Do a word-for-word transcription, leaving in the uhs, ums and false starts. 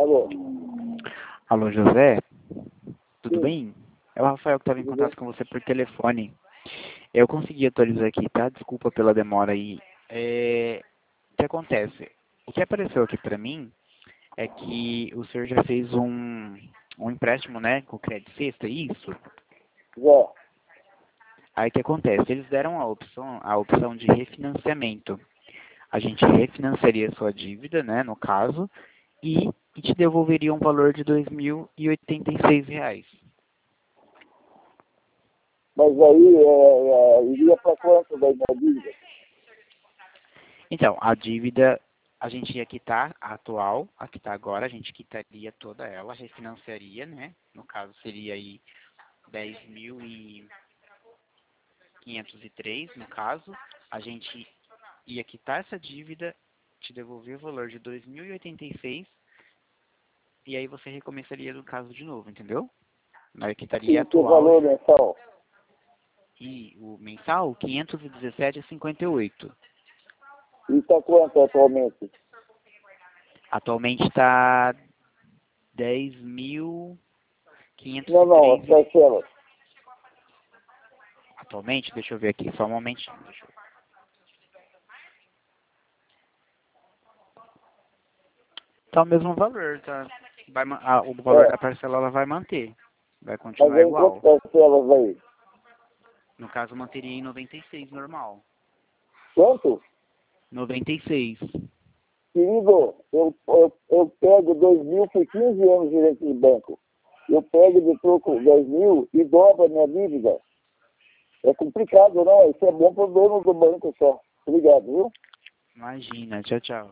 Alô? Alô, José? Tudo Sim. bem? É o Rafael que estava em Tudo contato bem? com você por telefone. Eu consegui atualizar aqui, tá? Desculpa pela demora aí. É... O que acontece? O que apareceu aqui para mim é que o senhor já fez um, um empréstimo, né, com o Credit Sexta, isso? Já. Aí o que acontece? Eles deram a opção, a opção de refinanciamento. A gente refinanciaria a sua dívida, né, no caso, e, e te devolveria um valor de dois mil e oitenta e seis reais. Mas aí é, é, iria para quanto daí na dívida? Então, a dívida, a gente ia quitar a atual, a que está agora, a gente quitaria toda ela, refinanciaria, né? No caso, seria aí dez mil e quinhentos e três, no caso. A gente ia quitar essa dívida, te devolver o valor de dois mil e oitenta e seis, e aí você recomeçaria no caso de novo, entendeu? Aí quitaria a E que atual valor mensal? e o mensal, quinhentos e dezessete vírgula cinquenta e oito. E está quanto atualmente? Atualmente está dez mil quinhentos Não, e não, três. as parcelas. Atualmente, deixa eu ver aqui, só um momentinho. Deixa eu... Tá o mesmo valor, tá? Vai, ma- a, o valor É. da parcela ela vai manter. Vai Mas continuar aí quantas igual. parcelas aí? No caso, manteria em noventa e seis normal. Quanto? noventa e seis. Querido, eu, eu, eu pego dois mil, fui quinze anos gerente de banco. Eu pego de troco dez mil e dobro a minha dívida. É complicado, não? Isso é bom para o dono do banco só. Obrigado, viu? Imagina, tchau, tchau.